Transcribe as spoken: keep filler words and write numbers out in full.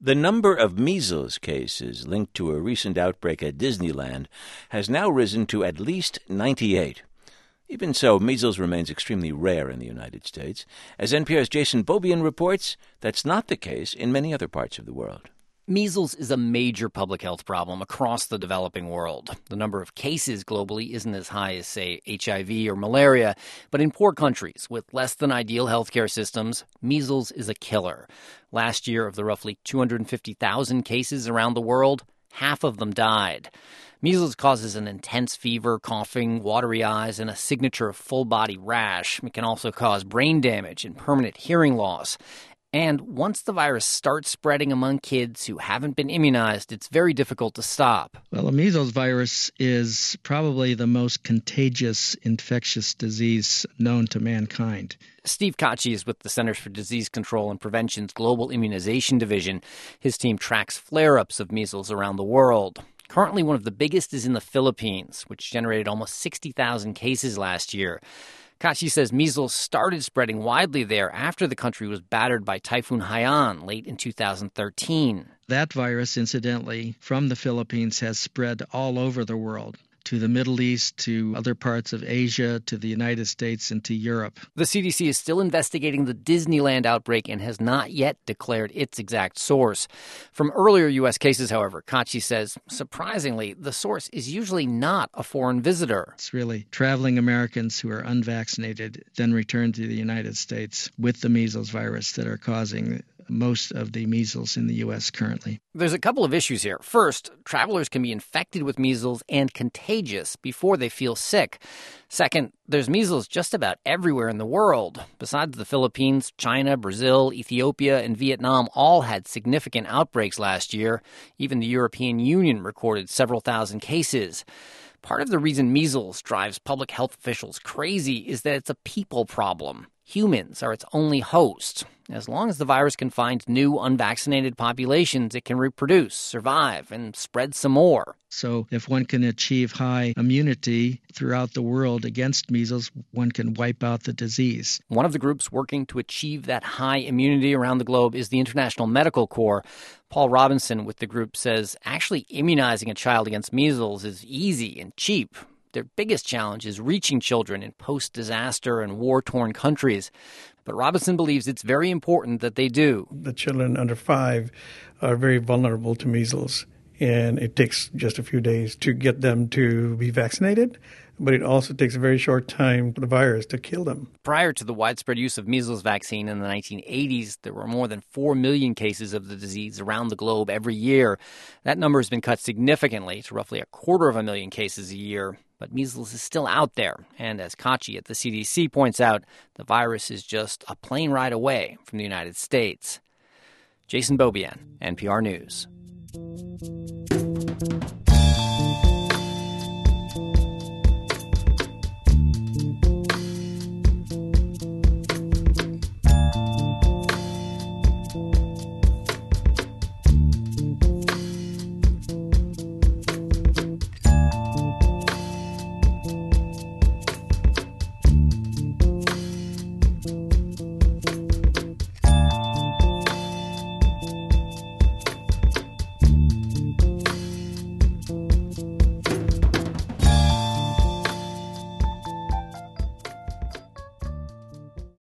The number of measles cases linked to a recent outbreak at Disneyland has now risen to at least ninety-eight. Even so, measles remains extremely rare in the United States. As N P R's Jason Beaubien reports, that's not the case in many other parts of the world. Measles is a major public health problem across the developing world. The number of cases globally isn't as high as, say, H I V or malaria, but in poor countries with less than ideal healthcare systems, measles is a killer. Last year, of the roughly two hundred fifty thousand cases around the world, half of them died. Measles causes an intense fever, coughing, watery eyes, and a signature full-body rash. It can also cause brain damage and permanent hearing loss. And once the virus starts spreading among kids who haven't been immunized, it's very difficult to stop. Well, the measles virus is probably the most contagious infectious disease known to mankind. Steve Kotche is with the Centers for Disease Control and Prevention's Global Immunization Division. His team tracks flare-ups of measles around the world. Currently, one of the biggest is in the Philippines, which generated almost sixty thousand cases last year. Kotche says measles started spreading widely there after the country was battered by Typhoon Haiyan late in two thousand thirteen. That virus, incidentally, from the Philippines has spread all over the world, to the Middle East, to other parts of Asia, to the United States, and to Europe. The C D C is still investigating the Disneyland outbreak and has not yet declared its exact source. From earlier U S cases, however, Kotche says, surprisingly, the source is usually not a foreign visitor. It's really traveling Americans who are unvaccinated, then return to the United States with the measles virus that are causing most of the measles in the U S currently. There's a couple of issues here. First, travelers can be infected with measles and contagious before they feel sick. Second, there's measles just about everywhere in the world. Besides the Philippines, China, Brazil, Ethiopia, and Vietnam all had significant outbreaks last year. Even the European Union recorded several thousand cases. Part of the reason measles drives public health officials crazy is that it's a people problem. Humans are its only host. As long as the virus can find new unvaccinated populations, it can reproduce, survive, and spread some more. So if one can achieve high immunity throughout the world against measles, one can wipe out the disease. One of the groups working to achieve that high immunity around the globe is the International Medical Corps. Paul Robinson with the group says actually immunizing a child against measles is easy and cheap. Their biggest challenge is reaching children in post-disaster and war-torn countries. But Robinson believes it's very important that they do. The children under five are very vulnerable to measles, and it takes just a few days to get them to be vaccinated. But it also takes a very short time for the virus to kill them. Prior to the widespread use of measles vaccine in the nineteen eighties, there were more than four million cases of the disease around the globe every year. That number has been cut significantly to roughly a quarter of a million cases a year. But measles is still out there. And as Kotche at the C D C points out, the virus is just a plane ride away from the United States. Jason Beaubien, N P R News.